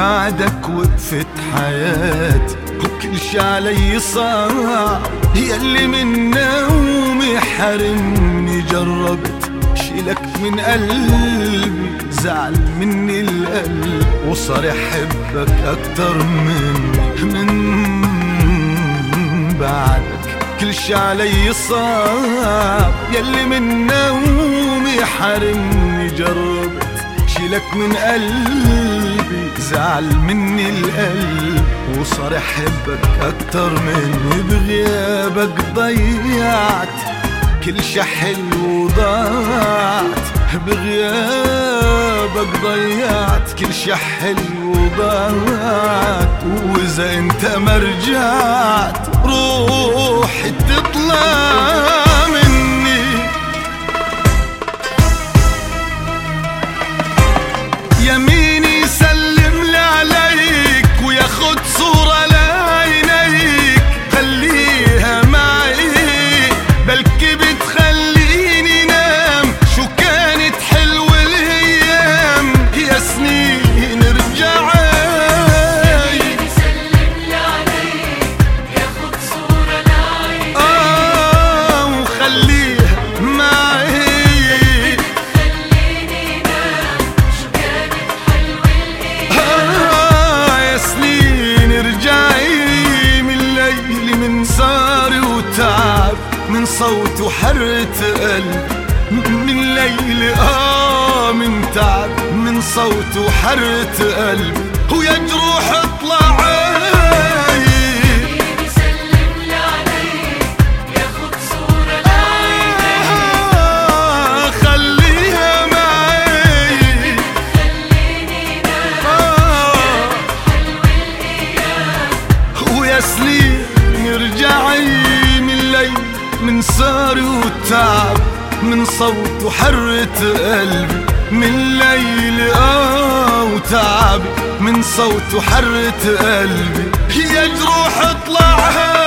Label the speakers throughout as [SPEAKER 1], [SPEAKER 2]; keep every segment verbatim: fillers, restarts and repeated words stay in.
[SPEAKER 1] بعدك وقفت حياتي وكل شي علي صعب، ياللي من نومي حرمني جربت شيلك من قلبي، زعل مني القلب وصار يحبك أكتر مني من بعدك. كل شي علي صعب، ياللي من نومي حرمني جربت شيلك من قلبي، زعل مني القلب وصار يحبك أكتر مني. بغيابك ضيعت كل شي حلو ضاعت، بغيابك ضيعت كل شي حلو ضاعت، وإذا انت ما رجعت روحي تطلع مني. يميني يسلم لي عليك وياخد صورة لعينيك، خليها معي بلكي بتخليني نام. شو كانت حلوة الأيام يا سنين رجعي. يميني يسلم لي عليك ياخد صورة لعينيك، آه وخليها معي من صوت وحرة قلب، من ليل آه من تعب، من صوت وحرة قلب ويا جروح اطلعي. يميني يسلم لي عليك ياخد صورة لعينيك، آه خليها معي خليني نام. آه حلوة الأيام ويا سنين ارجعي من صاري وتعب، من صوت وحرة قلبي، من ليل آه وتعب، من صوت وحرة قلبي يا جروح اطلعي.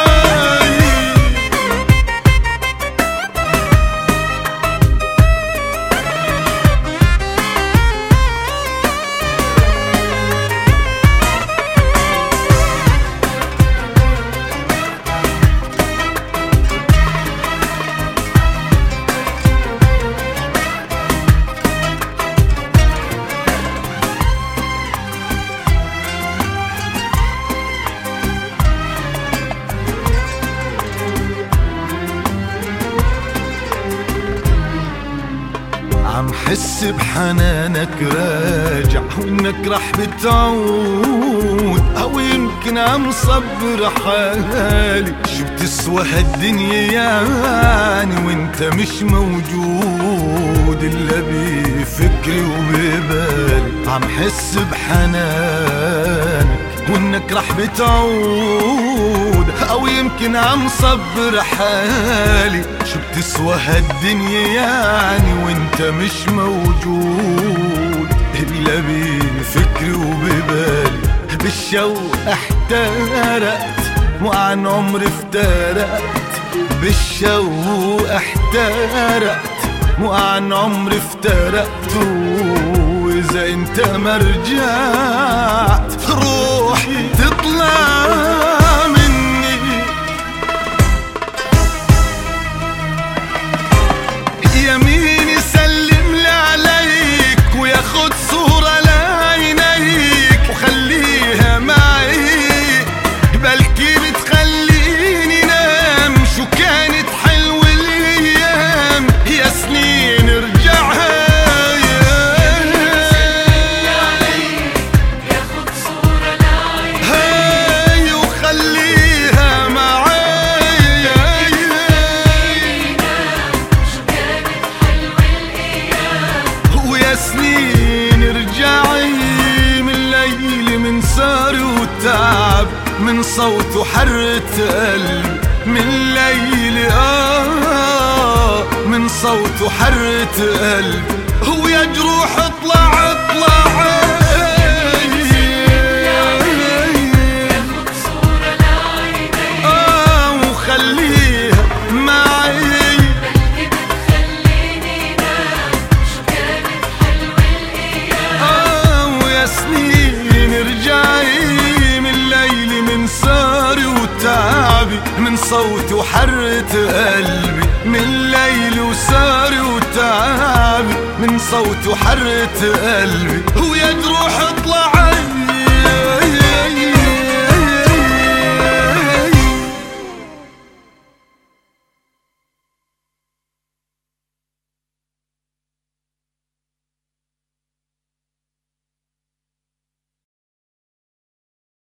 [SPEAKER 1] عم حس بحنانك راجع وانك رح بتعود، او يمكن عم صبر حالي. شو بتسوى هالدنيا يعني وانت مش موجود الا بفكري وببالي. عم حس بحنانك وانك رح بتعود، او يمكن عم صبر حالي. شو بتسوى هالدنيا يعني وانت مش موجود الا بفكري وببالي. بالشوق احترقت وعن عمري افترقت، بالشوق احترقت وعن عمري افترقت، واذا انت ما رجعت روحي تطلع مني. يمين يسلم لي عليك وياخد صورة لعينيك، وخليها معي بلكي بتخليني نام. شو كانت حلوة الأيام يا سنين رجعها. من صوت وحرة قلب، من ليل آه من صوت وحرة قلب ويا جروح اطلع اطلع. آه وخليها معي بلكي بتخليني نام. شو كانت حلوة الأيام، آه ويا سنين رجع وتعبي من صوت وحرة قلبي، من ليل وسهري وتعبي من صوت وحرة قلبي. ويا تروح اطلع